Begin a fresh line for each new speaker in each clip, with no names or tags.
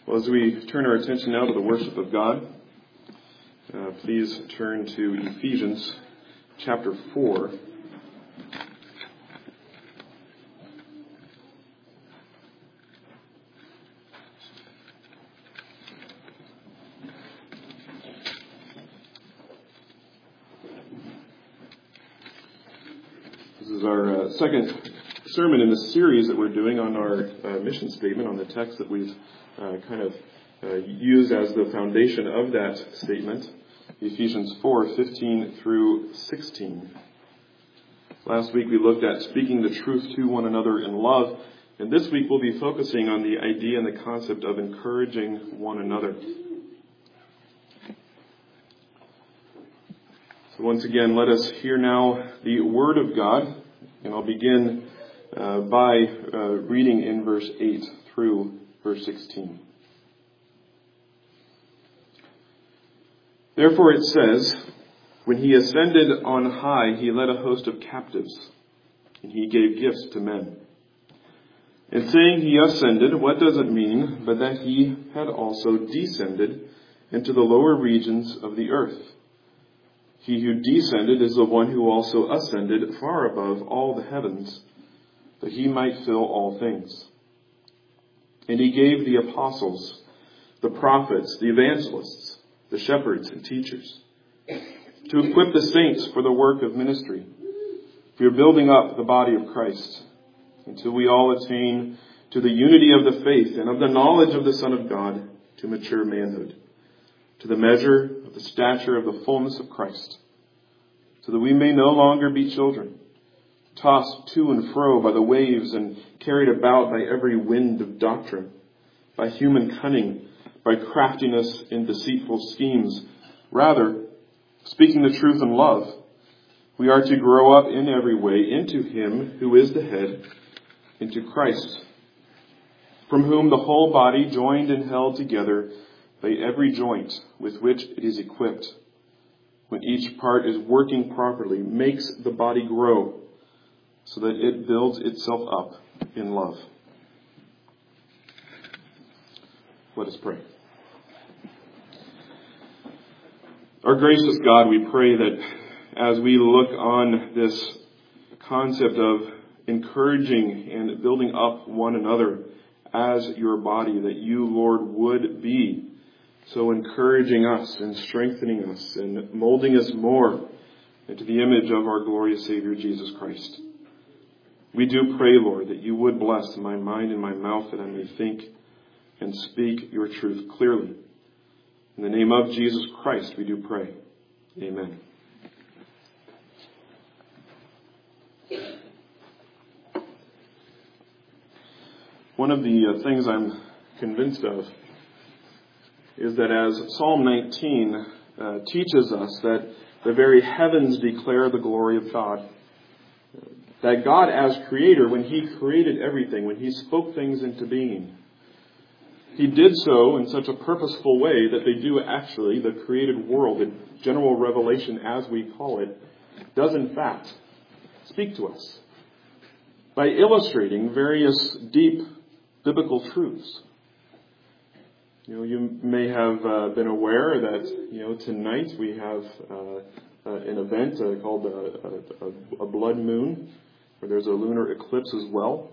Well, as we turn our attention now to the worship of God, please turn to Ephesians chapter 4. This is our second sermon in the series that we're doing on our mission statement, on the text that we've used as the foundation of that statement, Ephesians 4:15 through 16. Last week we looked at speaking the truth to one another in love, and this week we'll be focusing on the idea and the concept of encouraging one another. So once again, let us hear now the Word of God, and I'll begin by reading in verse 8 through verse 16. Therefore it says, when he ascended on high, he led a host of captives, and he gave gifts to men. And saying he ascended, what does it mean but that he had also descended into the lower regions of the earth? He who descended is the one who also ascended far above all the heavens, that he might fill all things. And he gave the apostles, the prophets, the evangelists, the shepherds and teachers, to equip the saints for the work of ministry, for building up the body of Christ, until we all attain to the unity of the faith and of the knowledge of the Son of God, to mature manhood, to the measure of the stature of the fullness of Christ, so that we may no longer be children, tossed to and fro by the waves and carried about by every wind of doctrine, by human cunning, by craftiness in deceitful schemes. Rather, speaking the truth in love, we are to grow up in every way into him who is the head, into Christ, from whom the whole body, joined and held together by every joint with which it is equipped, when each part is working properly, makes the body grow, so that it builds itself up in love. Let us pray. Our gracious God, we pray that as we look on this concept of encouraging and building up one another as your body, that you, Lord, would be so encouraging us and strengthening us and molding us more into the image of our glorious Savior, Jesus Christ. We do pray, Lord, that you would bless my mind and my mouth, that I may think and speak your truth clearly. In the name of Jesus Christ, we do pray. Amen. One of the things I'm convinced of is that as Psalm 19 teaches us that the very heavens declare the glory of God, that God as creator, when he created everything, when he spoke things into being, he did so in such a purposeful way that they do actually, the created world, the general revelation as we call it, does in fact speak to us by illustrating various deep biblical truths. You may have been aware that, tonight we have an event called a blood moon, where there's a lunar eclipse as well.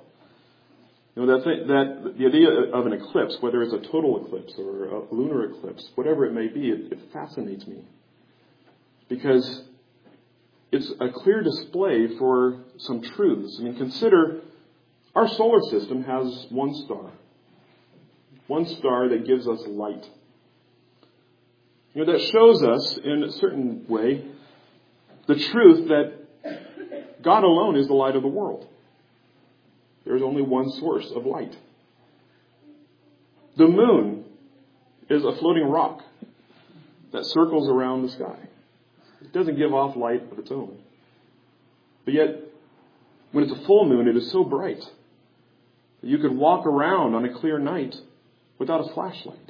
That the idea of an eclipse, whether it's a total eclipse or a lunar eclipse, whatever it may be, it fascinates me. Because it's a clear display for some truths. I mean, consider our solar system has one star that gives us light. That shows us in a certain way the truth that God alone is the light of the world. There's only one source of light. The moon is a floating rock that circles around the sky. It doesn't give off light of its own. But yet, when it's a full moon, it is so bright that you could walk around on a clear night without a flashlight.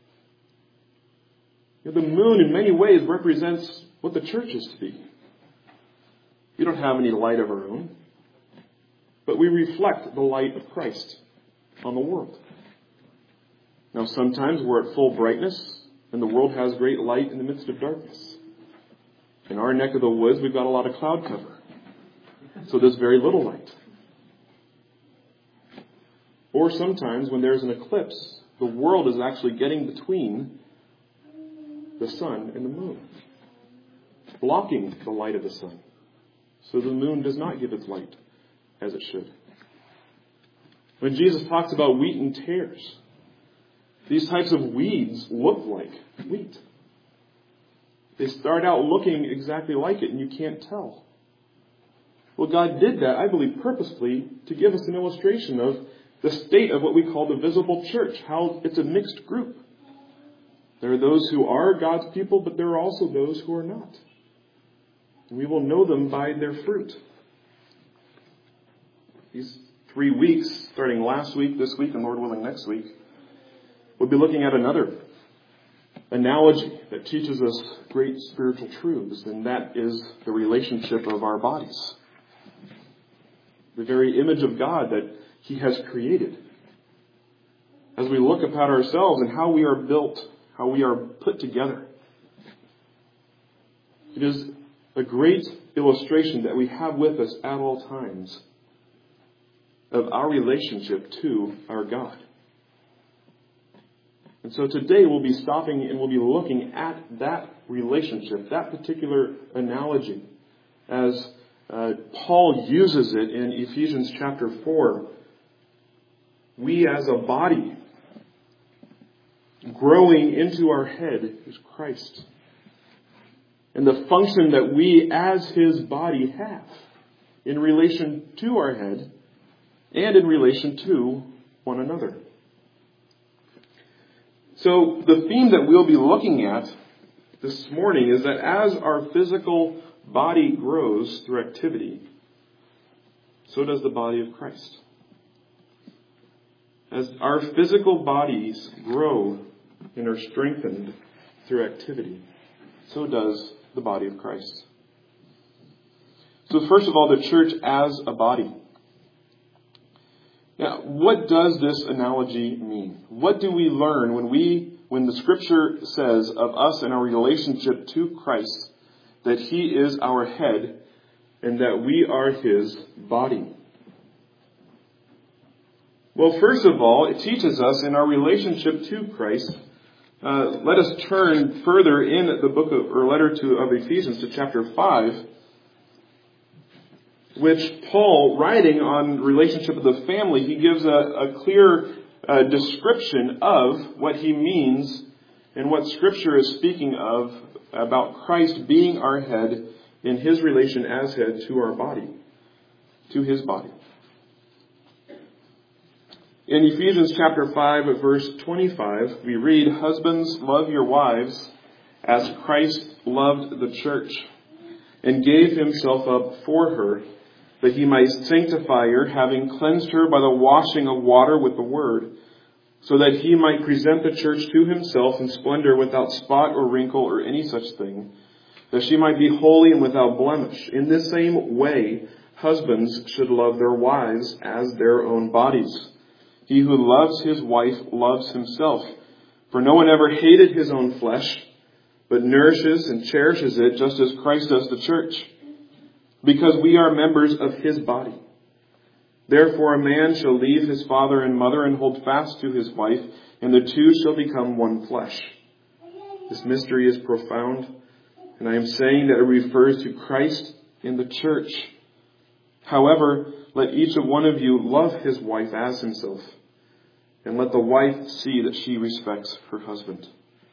The moon in many ways represents what the church is to be. We don't have any light of our own, but we reflect the light of Christ on the world. Now, sometimes we're at full brightness, and the world has great light in the midst of darkness. In our neck of the woods, we've got a lot of cloud cover, so there's very little light. Or sometimes when there's an eclipse, the world is actually getting between the sun and the moon, blocking the light of the sun. So the moon does not give its light as it should. When Jesus talks about wheat and tares, these types of weeds look like wheat. They start out looking exactly like it, and you can't tell. Well, God did that, I believe, purposefully to give us an illustration of the state of what we call the visible church, how it's a mixed group. There are those who are God's people, but there are also those who are not. And we will know them by their fruit. These 3 weeks, starting last week, this week, and Lord willing next week, we'll be looking at another analogy that teaches us great spiritual truths, and that is the relationship of our bodies. The very image of God that He has created. As we look upon ourselves and how we are built, how we are put together, it is a great illustration that we have with us at all times of our relationship to our God. And so today we'll be stopping and we'll be looking at that relationship, that particular analogy, as Paul uses it in Ephesians chapter 4. We as a body, growing into our head is Christ. And the function that we as His body have in relation to our head and in relation to one another. So the theme that we'll be looking at this morning is that as our physical body grows through activity, so does the body of Christ. As our physical bodies grow and are strengthened through activity, so does the body of Christ. So first of all, the church as a body. Now, what does this analogy mean? What do we learn when the Scripture says of us and our relationship to Christ that He is our head and that we are His body? Well, first of all, it teaches us in our relationship to Christ. Let us turn further in the book or letter of Ephesians to chapter 5, which Paul, writing on relationship of the family, he gives a clear description of what he means and what Scripture is speaking of about Christ being our head in His relation as head to our body, to His body. In Ephesians chapter 5, verse 25, we read, "Husbands, love your wives as Christ loved the church and gave Himself up for her, that He might sanctify her, having cleansed her by the washing of water with the word, so that He might present the church to Himself in splendor, without spot or wrinkle or any such thing, that she might be holy and without blemish. In this same way, husbands should love their wives as their own bodies. He who loves his wife loves himself. For no one ever hated his own flesh, but nourishes and cherishes it, just as Christ does the church, because we are members of His body. Therefore a man shall leave his father and mother and hold fast to his wife, and the two shall become one flesh. This mystery is profound, and I am saying that it refers to Christ in the church. However, let each of one of you love his wife as himself, and let the wife see that she respects her husband."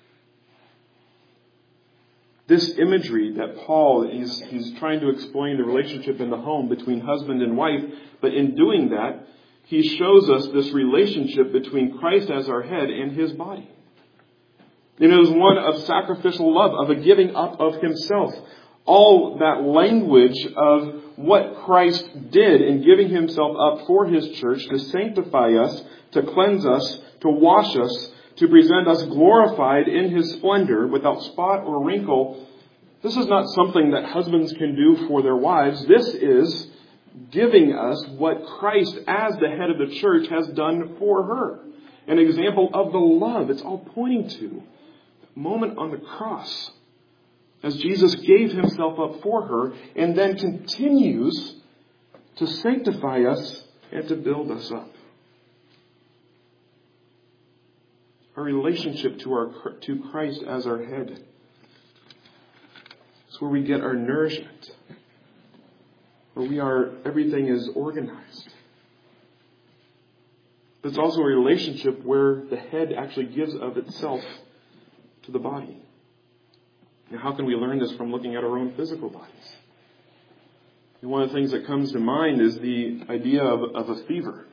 This imagery that Paul he's trying to explain the relationship in the home between husband and wife, but in doing that, he shows us this relationship between Christ as our head and His body. And it is one of sacrificial love, of a giving up of Himself. All that language of what Christ did in giving Himself up for His church to sanctify us, to cleanse us, to wash us, to present us glorified in His splendor without spot or wrinkle. This is not something that husbands can do for their wives. This is giving us what Christ as the head of the church has done for her. an example of the love it's all pointing to. The moment on the cross, as Jesus gave himself up for her and then continues to sanctify us and to build us up. Our relationship to Christ as our head is where we get our nourishment, where everything is organized. But it's also a relationship where the head actually gives of itself to the body. Now, how can we learn this from looking at our own physical bodies? And one of the things that comes to mind is the idea of a fever.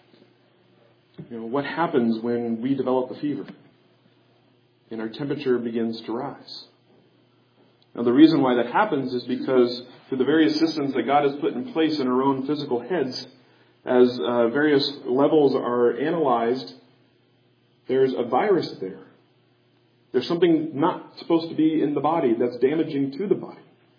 What happens when we develop a fever and our temperature begins to rise? Now, the reason why that happens is because through the various systems that God has put in place in our own physical heads, as various levels are analyzed, there's a virus there. There's something not supposed to be in the body that's damaging to the body.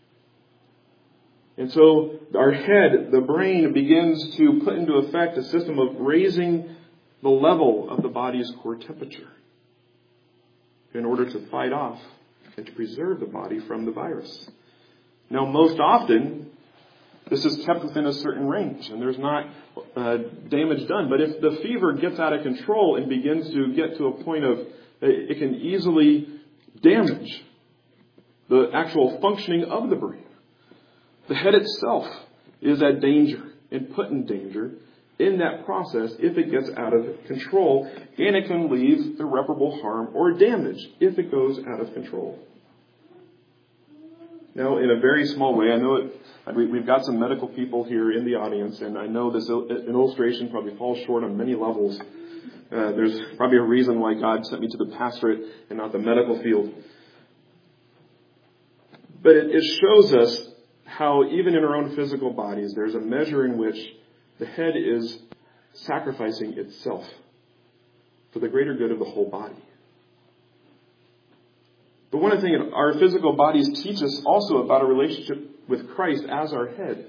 And so our head, the brain, begins to put into effect a system of raising the level of the body's core temperature in order to fight off and to preserve the body from the virus. Now, most often, this is kept within a certain range and there's not damage done. But if the fever gets out of control and begins to get to a point of it can easily damage the actual functioning of the brain, the head itself is at danger and put in danger in that process if it gets out of control, and it can leave irreparable harm or damage if it goes out of control. Now, in a very small way, I know we've got some medical people here in the audience, and I know this an illustration probably falls short on many levels. There's probably a reason why God sent me to the pastorate and not the medical field. But it shows us how even in our own physical bodies, there's a measure in which the head is sacrificing itself for the greater good of the whole body. But one thing our physical bodies teach us also about a relationship with Christ as our head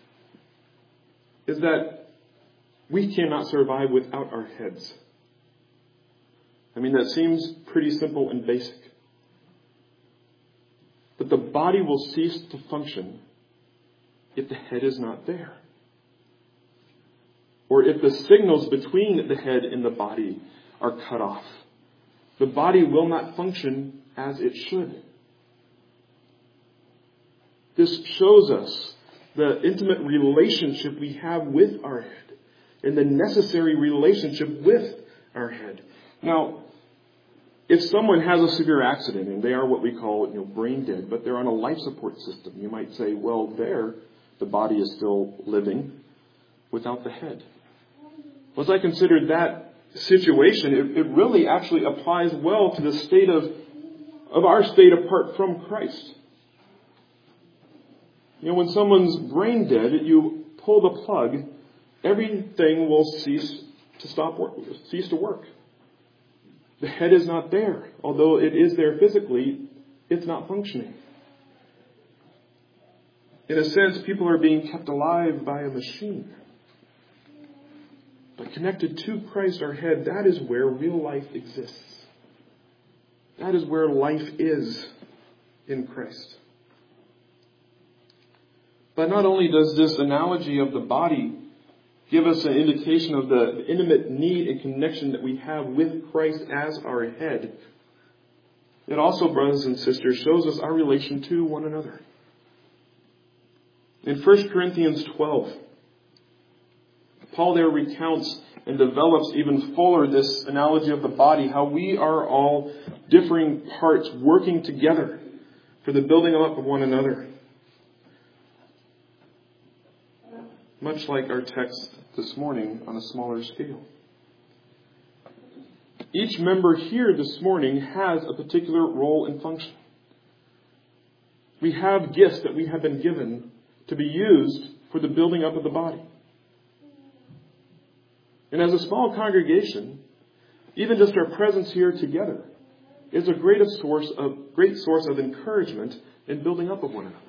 is that we cannot survive without our heads. I mean, that seems pretty simple and basic. But the body will cease to function if the head is not there. Or if the signals between the head and the body are cut off. The body will not function as it should. This shows us the intimate relationship we have with our head and the necessary relationship with our head. Now, if someone has a severe accident and they are what we call brain dead, but they're on a life support system, you might say, well, the body is still living without the head. Well, as I considered that situation, it really actually applies well to the state of our state apart from Christ. When someone's brain dead, you pull the plug, everything will cease to work. The head is not there. Although it is there physically, it's not functioning. In a sense, people are being kept alive by a machine. But connected to Christ, our head, that is where real life exists. That is where life is in Christ. But not only does this analogy of the body give us an indication of the intimate need and connection that we have with Christ as our head, it also, brothers and sisters, shows us our relation to one another. In 1 Corinthians 12, Paul there recounts and develops even fuller this analogy of the body, how we are all differing parts working together for the building up of one another. Much like our text this morning on a smaller scale. Each member here this morning has a particular role and function. We have gifts that we have been given to be used for the building up of the body. And as a small congregation, even just our presence here together is a great source of encouragement in building up of one another.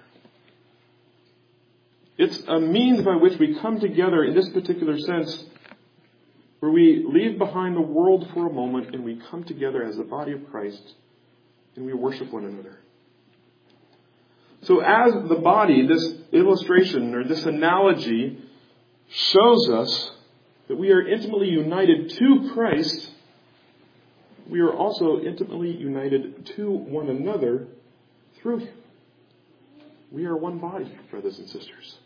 It's a means by which we come together in this particular sense where we leave behind the world for a moment and we come together as the body of Christ and we worship one another. So as the body, this illustration or this analogy shows us that we are intimately united to Christ, we are also intimately united to one another through Him. We are one body, brothers and sisters.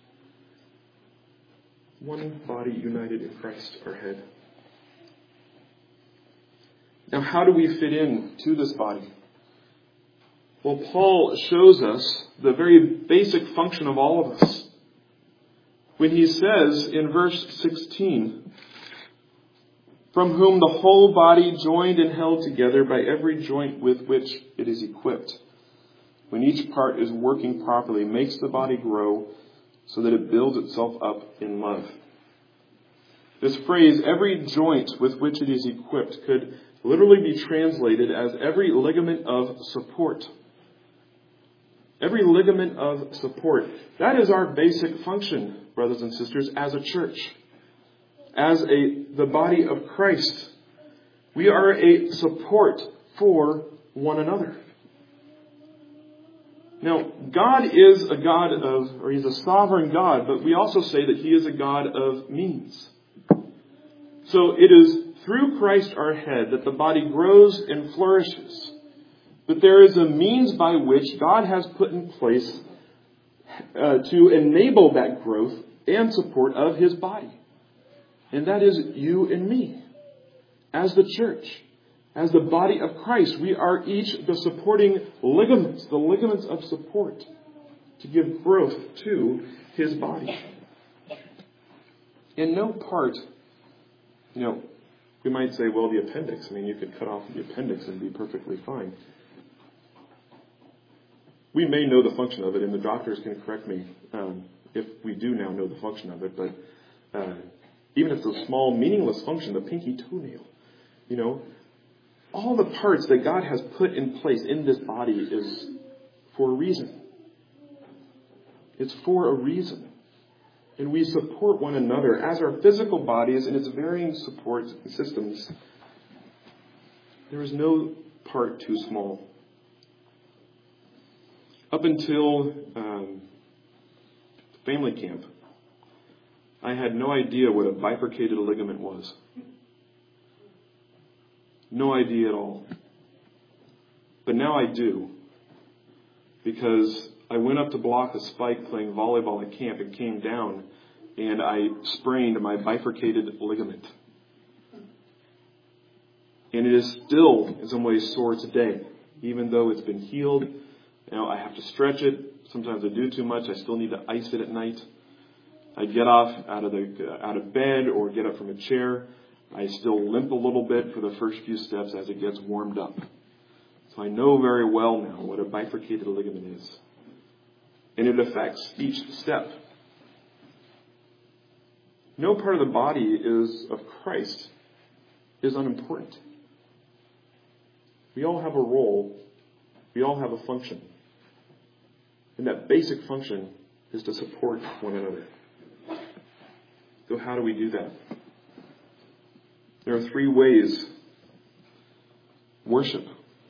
One body united in Christ, our head. Now, how do we fit in to this body? Well, Paul shows us the very basic function of all of us when he says in verse 16, "From whom the whole body, joined and held together by every joint with which it is equipped, when each part is working properly, makes the body grow so that it builds itself up in love." This phrase, "every joint with which it is equipped," could literally be translated as every ligament of support. Every ligament of support. That is our basic function, brothers and sisters, as a church. As the body of Christ. We are a support for one another. Now, God is a God of, or He's a sovereign God, but we also say that He is a God of means. So it is through Christ our head that the body grows and flourishes. But there is a means by which God has put in place to enable that growth and support of His body. And that is you and me. As the church, as the body of Christ, we are each the supporting ligaments, the ligaments of support to give growth to His body. In no part, we might say, well, the appendix. You could cut off the appendix and be perfectly fine. We may know the function of it, and the doctors can correct me if we do now know the function of it, but even if it's a small, meaningless function, the pinky toenail, all the parts that God has put in place in this body is for a reason. It's for a reason. And we support one another as our physical bodies and its varying support systems. There is no part too small. Up until family camp, I had no idea what a bifurcated ligament was. No idea at all. But now I do. Because I went up to block a spike playing volleyball at camp and came down and I sprained my bifurcated ligament. And it is still in some ways sore today. Even though it's been healed, I have to stretch it. Sometimes I do too much. I still need to ice it at night. I get off out of bed or get up from a chair. I still limp a little bit for the first few steps as it gets warmed up. So I know very well now what a bifurcated ligament is. And it affects each step. No part of the body of Christ is unimportant. We all have a role. We all have a function. And that basic function is to support one another. So how do we do that? There are 3 ways. Worship.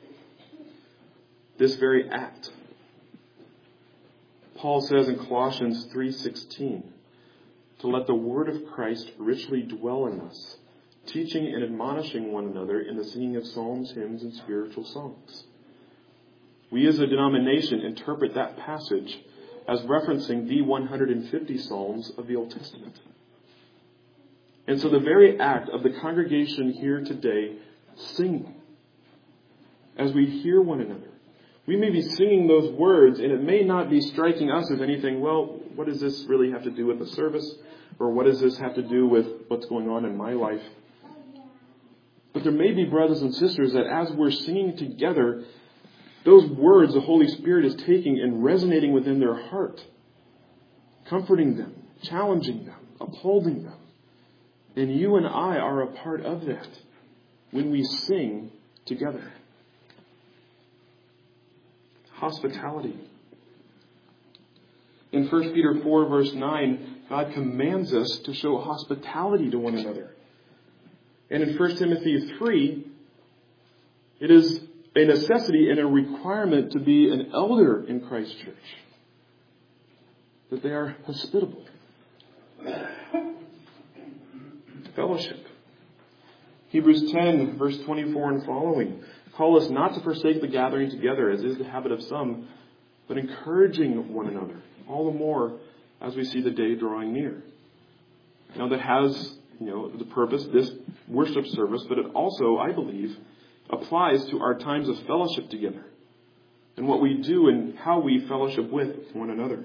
This very act. Paul says in Colossians 3:16, to let the word of Christ richly dwell in us, teaching and admonishing one another in the singing of psalms, hymns, and spiritual songs. We as a denomination interpret that passage as referencing the 150 psalms of the Old Testament. And so the very act of the congregation here today singing, as we hear one another, we may be singing those words and it may not be striking us as anything, well, what does this really have to do with the service? Or what does this have to do with what's going on in my life? But there may be brothers and sisters that as we're singing together, those words the Holy Spirit is taking and resonating within their heart, comforting them, challenging them, upholding them. And you and I are a part of that when we sing together. Hospitality. In 1 Peter 4 verse 9, God commands us to show hospitality to one another. And in 1 Timothy 3, it is a necessity and a requirement to be an elder in Christ's church, that they are hospitable. Fellowship. Hebrews 10, verse 24 and following. Call us not to forsake the gathering together, as is the habit of some, but encouraging one another, all the more as we see the day drawing near. Now that has, the purpose, this worship service, but it also, I believe, applies to our times of fellowship together and what we do and how we fellowship with one another.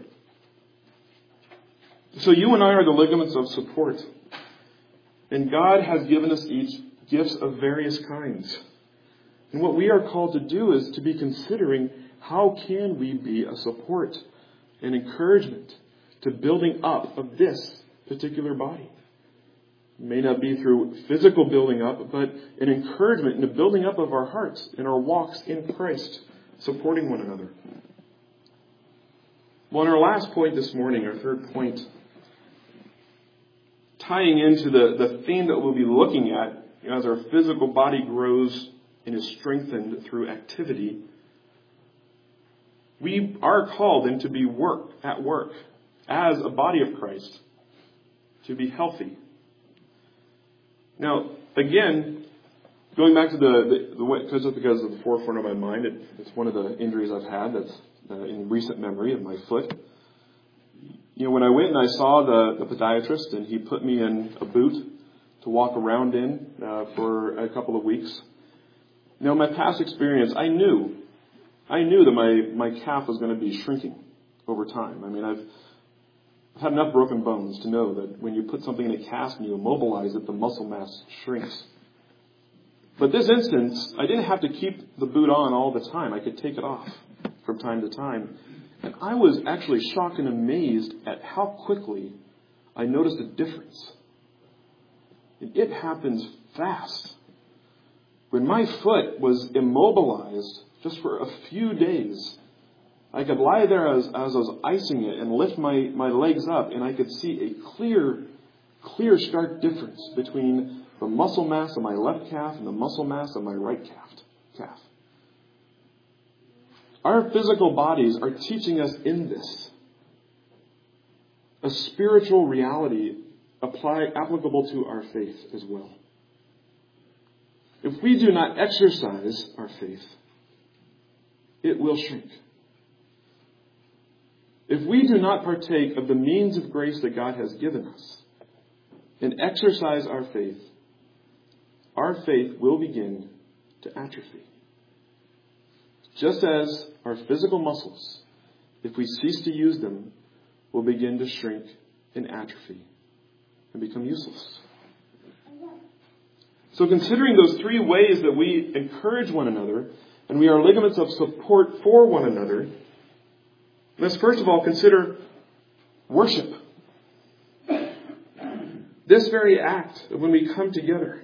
So you and I are the ligaments of support. And God has given us each gifts of various kinds. And what we are called to do is to be considering how can we be a support and encouragement to building up of this particular body. It may not be through physical building up, but an encouragement in the building up of our hearts and our walks in Christ, supporting one another. Well, in our last point this morning, our third point, tying into the theme that we'll be looking at as our physical body grows and is strengthened through activity, we are called then to be at work as a body of Christ, to be healthy. Now, again, going back to because of the forefront of my mind, it's one of the injuries I've had that's in recent memory of my foot. When I went and I saw the podiatrist and he put me in a boot to walk around in for a couple of weeks. Now, my past experience, I knew that my calf was going to be shrinking over time. I mean, I've had enough broken bones to know that when you put something in a cast and you immobilize it, the muscle mass shrinks. But this instance, I didn't have to keep the boot on all the time. I could take it off from time to time. And I was actually shocked and amazed at how quickly I noticed a difference. And it happens fast. When my foot was immobilized just for a few days, I could lie there as I was icing it and lift my legs up, and I could see a clear, stark difference between the muscle mass of my left calf and the muscle mass of my right calf. Our physical bodies are teaching us in this a spiritual reality applicable to our faith as well. If we do not exercise our faith, it will shrink. If we do not partake of the means of grace that God has given us and exercise our faith will begin to atrophy. Just as our physical muscles, if we cease to use them, will begin to shrink and atrophy and become useless. So considering those three ways that we encourage one another and we are ligaments of support for one another, let's first of all consider worship. This very act of when we come together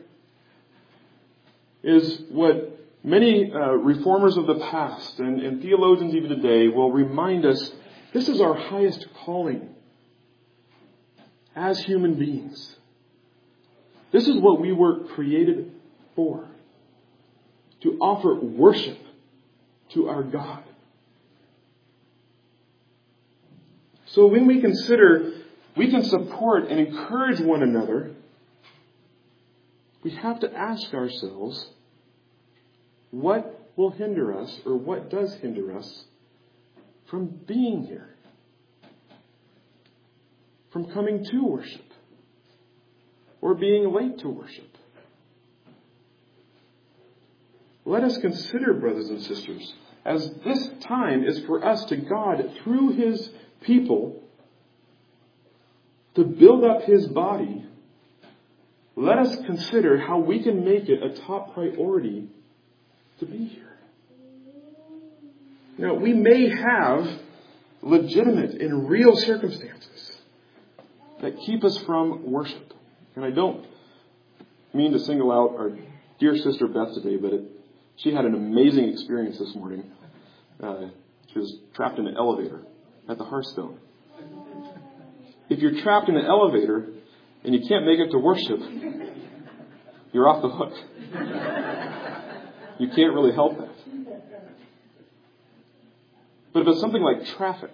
is what many reformers of the past and theologians even today will remind us this is our highest calling as human beings. This is what we were created for. To offer worship to our God. So when we consider we can support and encourage one another, we have to ask ourselves, what will hinder us, or what does hinder us from being here? From coming to worship? Or being late to worship? Let us consider, brothers and sisters, as this time is for us to God through His people to build up His body, let us consider how we can make it a top priority to be here. Now, we may have legitimate and real circumstances that keep us from worship. And I don't mean to single out our dear sister Beth today, but she had an amazing experience this morning. She was trapped in an elevator at the Hearthstone. If you're trapped in an elevator and you can't make it to worship, you're off the hook. You can't really help that. But if it's something like traffic,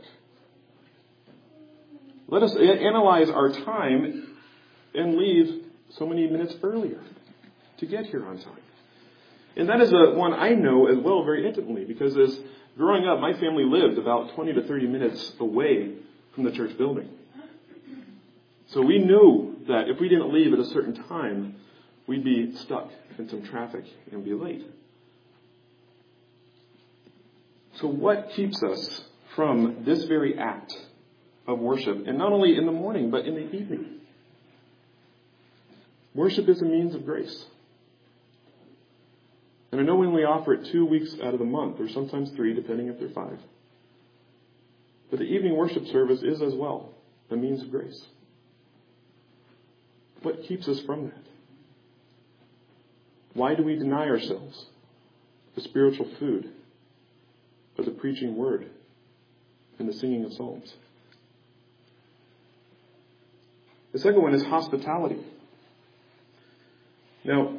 let us analyze our time and leave so many minutes earlier to get here on time. And that is one I know as well very intimately, because as growing up, my family lived about 20 to 30 minutes away from the church building. So we knew that if we didn't leave at a certain time, we'd be stuck in some traffic and be late. So what keeps us from this very act of worship, and not only in the morning, but in the evening? Worship is a means of grace. And I know we only offer it 2 weeks out of the month, or sometimes 3, depending if they're 5. But the evening worship service is as well a means of grace. What keeps us from that? Why do we deny ourselves the spiritual food of the preaching word and the singing of psalms? The second one is hospitality. Now,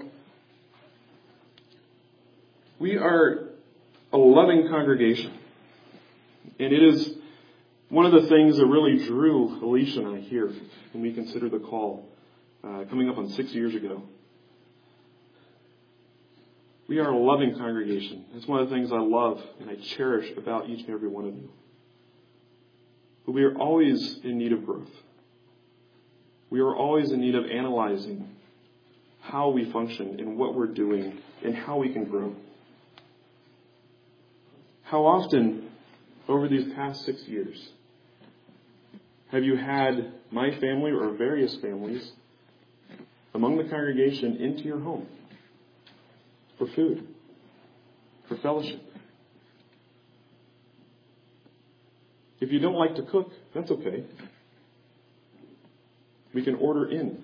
we are a loving congregation. And it is one of the things that really drew Alicia and I here when we considered the call coming up on 6 years ago. We are a loving congregation. It's one of the things I love and I cherish about each and every one of you. But we are always in need of growth. We are always in need of analyzing how we function and what we're doing and how we can grow. How often over these past 6 years have you had my family or various families among the congregation into your home for food, for fellowship? If you don't like to cook, that's okay. We can order in.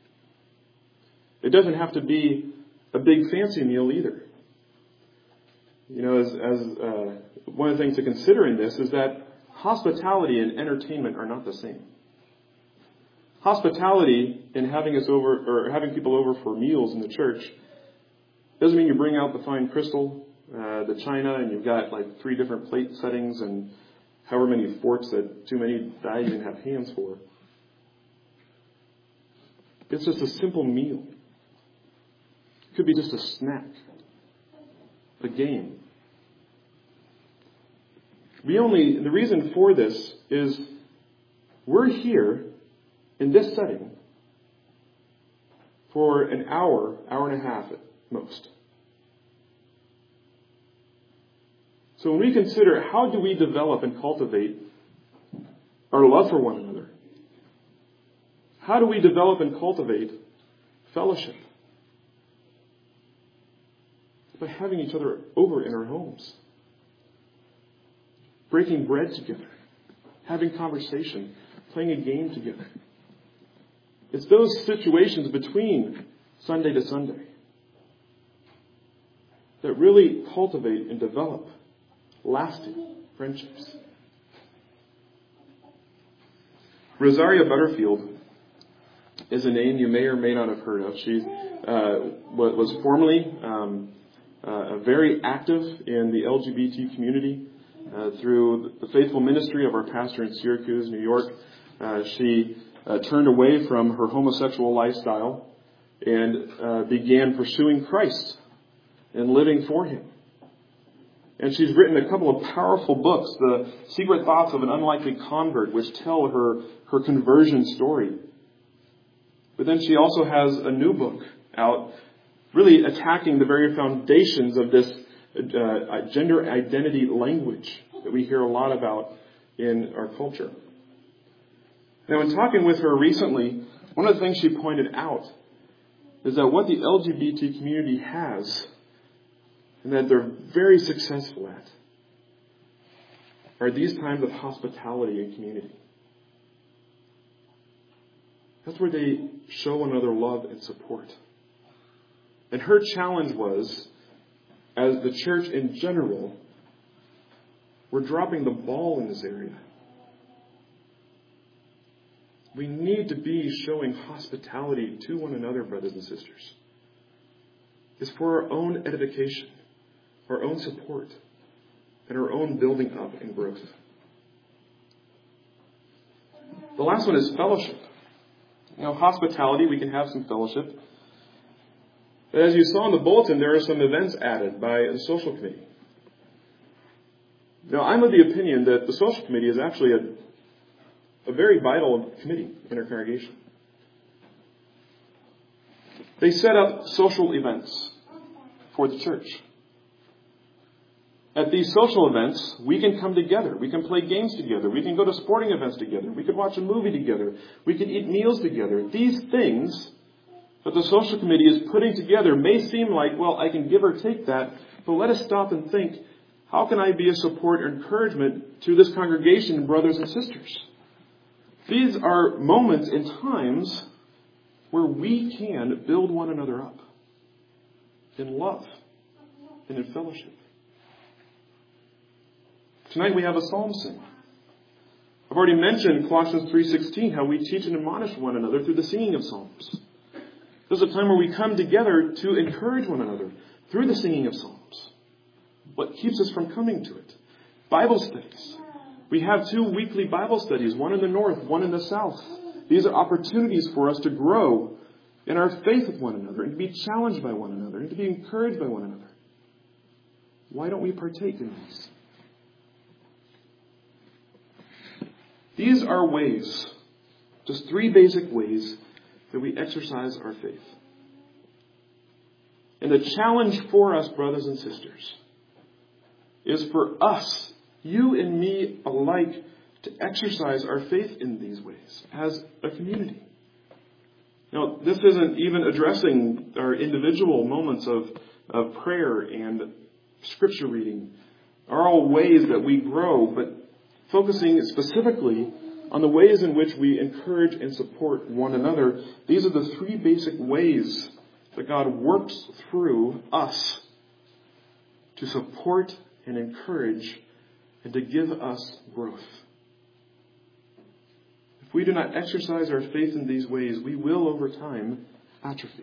It doesn't have to be a big fancy meal either. You know, as one of the things to consider in this is that hospitality and entertainment are not the same. Hospitality in having us over or having people over for meals in the church doesn't mean you bring out the fine crystal, the china, and you've got like 3 different plate settings and however many forks that too many that I even have hands for. It's just a simple meal. It could be just a snack, a game. The reason for this is we're here in this setting for an hour, hour and a half at most. So when we consider how do we develop and cultivate our love for one another, how do we develop and cultivate fellowship? By having each other over in our homes. Breaking bread together. Having conversation. Playing a game together. It's those situations between Sunday to Sunday that really cultivate and develop lasting friendships. Rosaria Butterfield is a name you may or may not have heard of. She was formerly very active in the LGBT community through the faithful ministry of our pastor in Syracuse, New York. She turned away from her homosexual lifestyle and began pursuing Christ and living for Him. And she's written a couple of powerful books, The Secret Thoughts of an Unlikely Convert, which tell her conversion story. But then she also has a new book out, really attacking the very foundations of this gender identity language that we hear a lot about in our culture. Now, in talking with her recently, one of the things she pointed out is that what the LGBT community has, and that they're very successful at, are these times of hospitality and community. That's where they show one another love and support. And her challenge was, as the church in general, we're dropping the ball in this area. We need to be showing hospitality to one another, brothers and sisters. is for our own edification, our own support, and our own building up and growth. The last one is fellowship. Hospitality, we can have some fellowship. But as you saw in the bulletin, there are some events added by the social committee. Now, I'm of the opinion that the social committee is actually a very vital committee in our congregation. They set up social events for the church. At these social events, we can come together. We can play games together. We can go to sporting events together. We could watch a movie together. We could eat meals together. These things that the social committee is putting together may seem like, well, I can give or take that, but let us stop and think, how can I be a support or encouragement to this congregation, brothers and sisters? These are moments and times where we can build one another up in love and in fellowship. Tonight we have a psalm sing. I've already mentioned Colossians 3:16, how we teach and admonish one another through the singing of psalms. There's a time where we come together to encourage one another through the singing of psalms. What keeps us from coming to it? Bible studies. We have 2 weekly Bible studies, one in the north, one in the south. These are opportunities for us to grow in our faith with one another and to be challenged by one another and to be encouraged by one another. Why don't we partake in these? These are ways, just 3 basic ways that we exercise our faith. And the challenge for us, brothers and sisters, is for us, you and me alike, to exercise our faith in these ways as a community. Now, this isn't even addressing our individual moments of prayer and scripture reading, are all ways that we grow, but focusing specifically on the ways in which we encourage and support one another. These are the 3 basic ways that God works through us to support and encourage and to give us growth. If we do not exercise our faith in these ways, we will over time atrophy.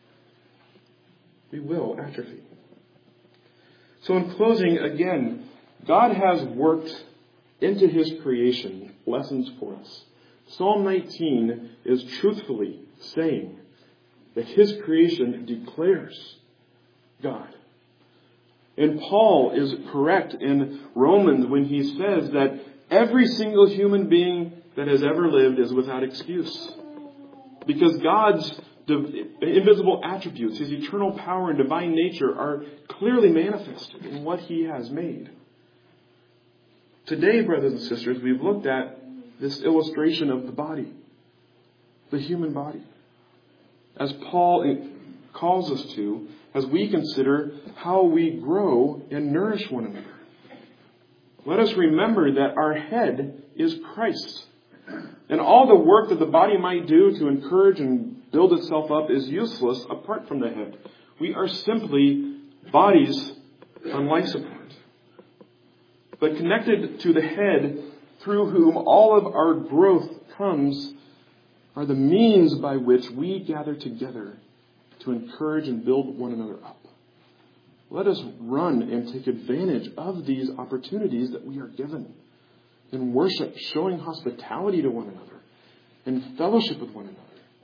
We will atrophy. So in closing, again, God has worked into His creation lessons for us. Psalm 19 is truthfully saying that His creation declares God. And Paul is correct in Romans when he says that every single human being that has ever lived is without excuse. Because God's invisible attributes, His eternal power and divine nature are clearly manifested in what He has made. Today, brothers and sisters, we've looked at this illustration of the body, the human body. As Paul calls us to, as we consider how we grow and nourish one another. Let us remember that our head is Christ. And all the work that the body might do to encourage and build itself up is useless apart from the head. We are simply bodies on life support. But connected to the head, through whom all of our growth comes, are the means by which we gather together to encourage and build one another up. Let us run and take advantage of these opportunities that we are given in worship, showing hospitality to one another, and fellowship with one another.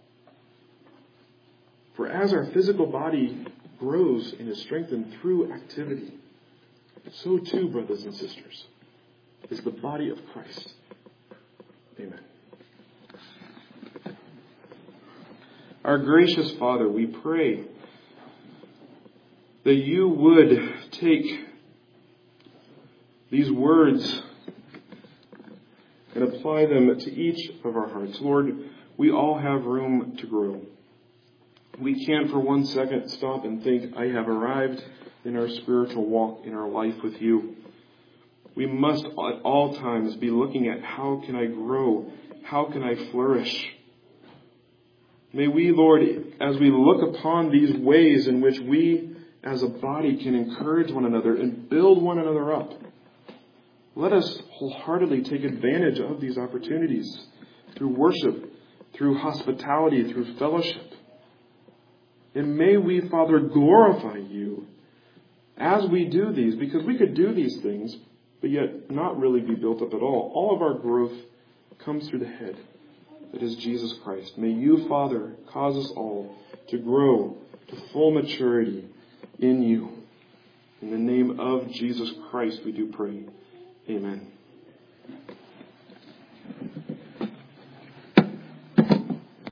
For as our physical body grows and is strengthened through activity, so too, brothers and sisters, is the body of Christ. Amen. Our gracious Father, we pray that you would take these words and apply them to each of our hearts. Lord, we all have room to grow. We can't for 1 second stop and think, I have arrived in our spiritual walk, in our life with you. We must at all times be looking at how can I grow? How can I flourish? May we, Lord, as we look upon these ways in which we as a body can encourage one another and build one another up, let us wholeheartedly take advantage of these opportunities through worship, through hospitality, through fellowship. And may we, Father, glorify you as we do these, because we could do these things, but yet not really be built up at all. All of our growth comes through the head, that is Jesus Christ. May you, Father, cause us all to grow to full maturity in you. In the name of Jesus Christ we do pray. Amen.